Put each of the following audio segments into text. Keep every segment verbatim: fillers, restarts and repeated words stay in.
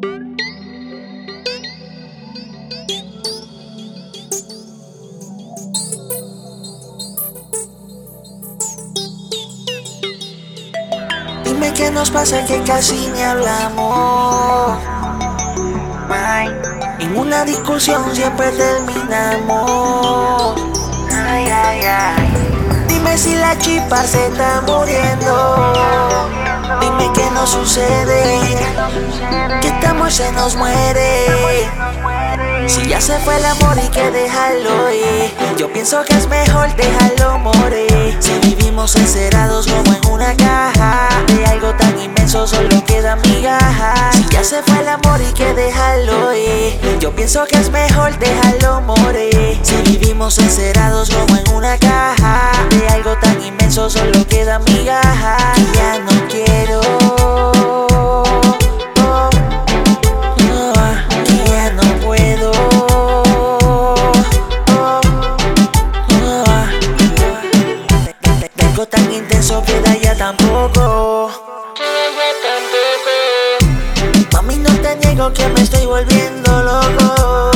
Dime qué nos pasa que casi ni hablamos. En una discusión siempre terminamos. Ay, ay, ay. Dime si la chispa se está muriendo. Dime qué nos sucede, que este amor se nos muere. Si ya se fue el amor y que dejarlo ir, yo pienso que es mejor dejarlo morir. Si vivimos encerrados como en una caja, de algo tan inmenso solo quedan migajas. Si ya se fue el amor y que dejarlo ir, yo pienso que es mejor dejarlo morir. Si vivimos encerrados como en una caja, de algo tan inmenso solo quedan migajas. Y ya no quiero, tan intenso que da ya tampoco. Mami, no te niego que me estoy volviendo loco.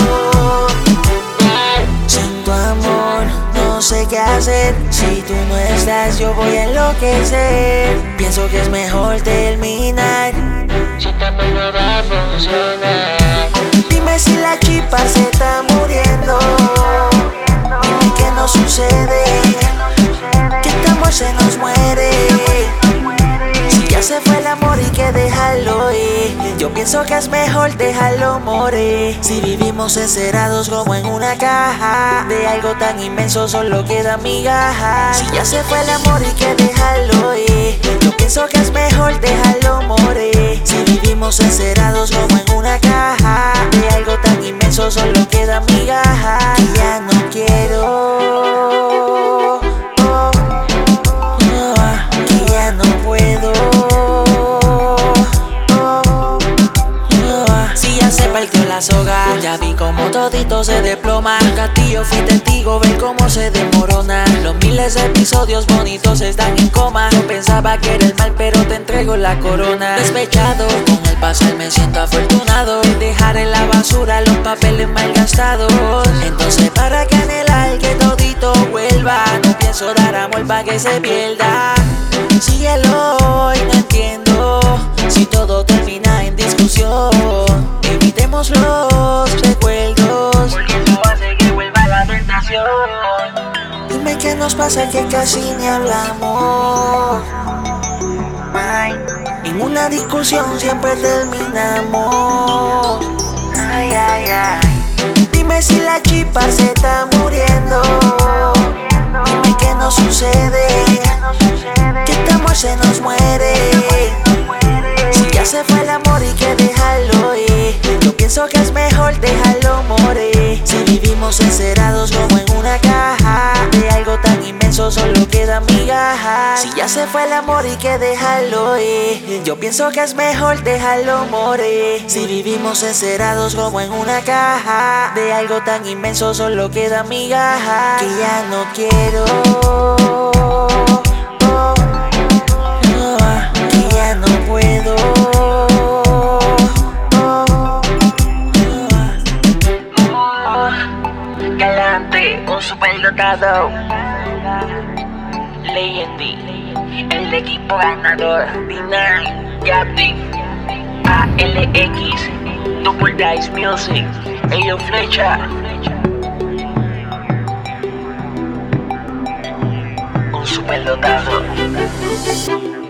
Sin tu amor no sé qué hacer. Si tú no estás yo voy a enloquecer. Pienso que es mejor terminar. Si también no va a funcionar. Dime si la chispa se está muriendo. Dime qué nos sucede, que este amor se nos muere. Si ya se fue el amor y que dejarlo ir, yo pienso que es mejor dejarlo morir. Si vivimos encerrados como en una caja, de algo tan inmenso solo quedan migajas. Si ya se fue el amor y que dejarlo ir, yo pienso que es mejor dejarlo morir. Si vivimos encerrados como en una caja, de algo tan inmenso solo quedan migajas. Y ya no quiero, soga. Ya vi como todito se desploma. Castillo fui testigo, ver cómo se desmorona. Los miles de episodios bonitos están en coma. Yo pensaba que era el mal, pero te entrego la corona. Despechado, con el pasar me siento afortunado. Dejar en la basura los papeles malgastados. Entonces para que anhelar que todito vuelva, no pienso dar amor pa' que se pierda. Síguelo hoy, no entiendo si todo termina en discusión. Evitemos los recuerdos, porque eso hace que vuelva la tentación. Dime qué nos pasa que casi ni hablamos. En una discusión siempre terminamos. Ay, ay, ay. Dime si la chispa se está muriendo. Dime qué nos sucede, que este amor se nos muere. Si ya se fue el amor y que dejarlo ir, yo pienso que es mejor dejarlo morir. Si vivimos encerrados como en una caja, de algo tan inmenso solo quedan migajas. Si ya se fue el amor y que dejarlo ir, yo pienso que es mejor dejarlo morir. Si vivimos encerrados como en una caja, de algo tan inmenso solo quedan migajas. Que ya no quiero, que ya no puedo. Galante, un superdotado, Leyendy, el equipo ganador, D nueve, Yapti, A L X, Double Dice Music, Ello Flecha, un superdotado.